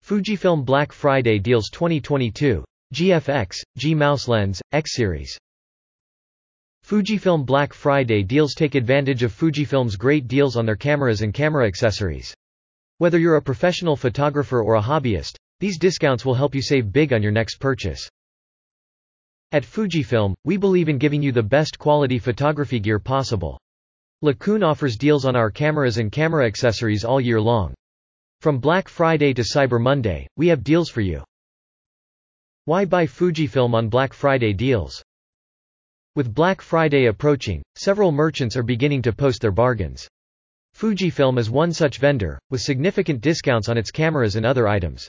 Fujifilm Black Friday Deals 2022. GFX, G-Mouse Lens, X-Series. Fujifilm Black Friday deals take advantage of Fujifilm's great deals on their cameras and camera accessories. Whether you're a professional photographer or a hobbyist, these discounts will help you save big on your next purchase. At Fujifilm, we believe in giving you the best quality photography gear possible. LeCun offers deals on our cameras and camera accessories all year long. From Black Friday to Cyber Monday, we have deals for you. Why buy Fujifilm on Black Friday deals? With Black Friday approaching, several merchants are beginning to post their bargains. Fujifilm is one such vendor, with significant discounts on its cameras and other items.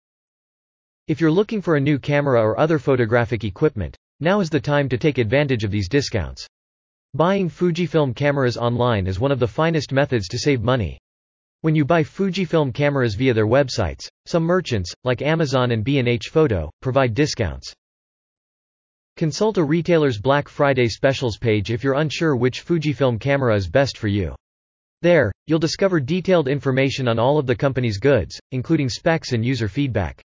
If you're looking for a new camera or other photographic equipment, now is the time to take advantage of these discounts. Buying Fujifilm cameras online is one of the finest methods to save money. When you buy Fujifilm cameras via their websites, some merchants, like Amazon and B&H Photo, provide discounts. Consult a retailer's Black Friday specials page if you're unsure which Fujifilm camera is best for you. There, you'll discover detailed information on all of the company's goods, including specs and user feedback.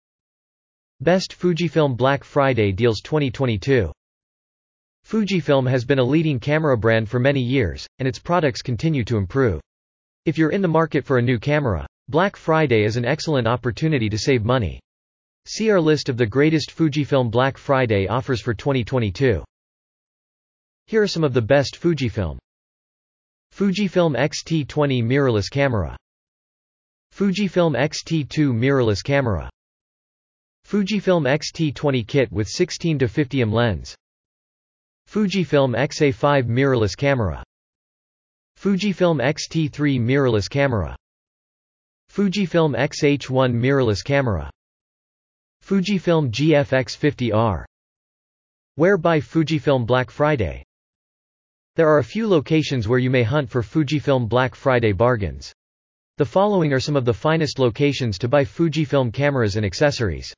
Best Fujifilm Black Friday Deals 2022. Fujifilm has been a leading camera brand for many years, and its products continue to improve. If you're in the market for a new camera, Black Friday is an excellent opportunity to save money. See our list of the greatest Fujifilm Black Friday offers for 2022. Here are some of the best Fujifilm. Fujifilm X-T20 mirrorless camera. Fujifilm X-T2 mirrorless camera. Fujifilm X-T20 kit with 16-50mm lens. Fujifilm X-A5 mirrorless camera. Fujifilm X-T3 mirrorless camera. Fujifilm X-H1 mirrorless camera. Fujifilm GFX50R. Where buy Fujifilm Black Friday? There are a few locations where you may hunt for Fujifilm Black Friday bargains. The following are some of the finest locations to buy Fujifilm cameras and accessories.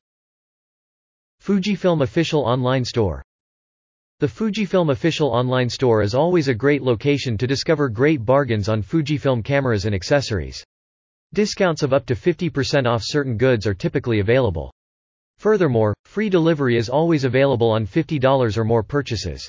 Fujifilm Official Online Store. The Fujifilm Official Online Store is always a great location to discover great bargains on Fujifilm cameras and accessories. Discounts of up to 50% off certain goods are typically available. Furthermore, free delivery is always available on $50 or more purchases.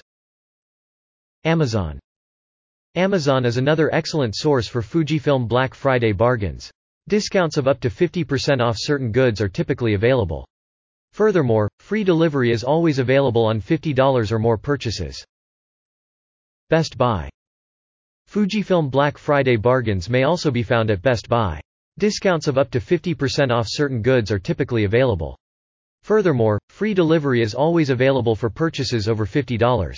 Amazon. Amazon is another excellent source for Fujifilm Black Friday bargains. Discounts of up to 50% off certain goods are typically available. Furthermore, free delivery is always available on $50 or more purchases. Best Buy. Fujifilm Black Friday bargains may also be found at Best Buy. Discounts of up to 50% off certain goods are typically available. Furthermore, free delivery is always available for purchases over $50.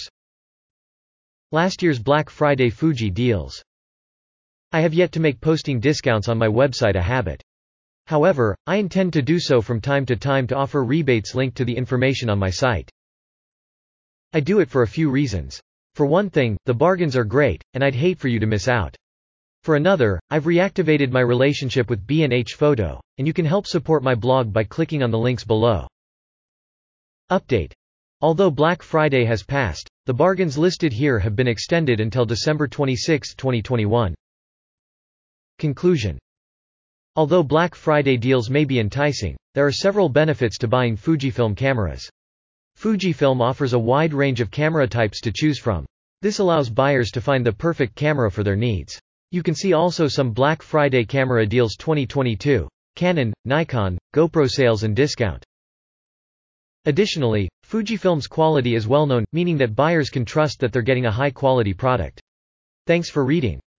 Last year's Black Friday Fuji deals. I have yet to make posting discounts on my website a habit. However, I intend to do so from time to time to offer rebates linked to the information on my site. I do it for a few reasons. For one thing, the bargains are great, and I'd hate for you to miss out. For another, I've reactivated my relationship with B&H Photo, and you can help support my blog by clicking on the links below. Update. Although Black Friday has passed, the bargains listed here have been extended until December 26, 2021. Conclusion. Although Black Friday deals may be enticing, there are several benefits to buying Fujifilm cameras. Fujifilm offers a wide range of camera types to choose from. This allows buyers to find the perfect camera for their needs. You can see also some Black Friday camera deals 2022, Canon, Nikon, GoPro sales and discount. Additionally, Fujifilm's quality is well known, meaning that buyers can trust that they're getting a high-quality product. Thanks for reading.